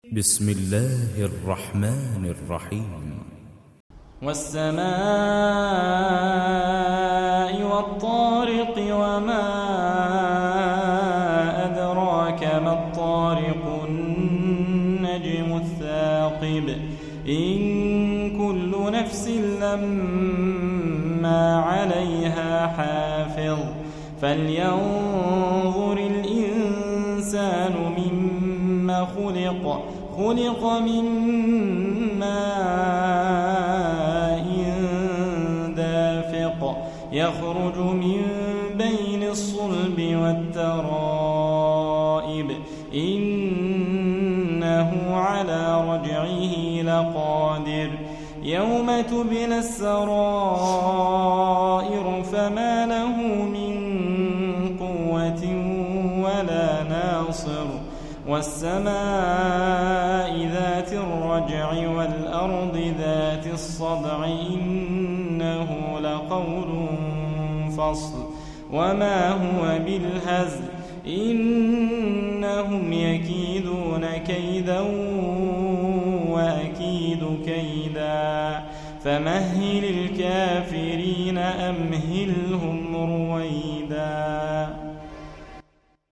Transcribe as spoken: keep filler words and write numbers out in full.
بسم الله الرحمن الرحيم. والسماء والطارق وما أدراك ما الطارق النجم الثاقب إن كل نفس لما عليها حافظ فلينظر الإنسان مما خلق خلق من ماء دافق يخرج من بين الصلب والترائب إنه على رجعه لقادر يوم تبلى السرائر فما له من قوة ولا ناصر والسماء ذات الرجع والأرض ذات الصدع إنه لقول فصل وما هو بالهزل إنهم يكيدون كيدا وأكيد كيدا فمهل الكافرين أمهلهم رويدا.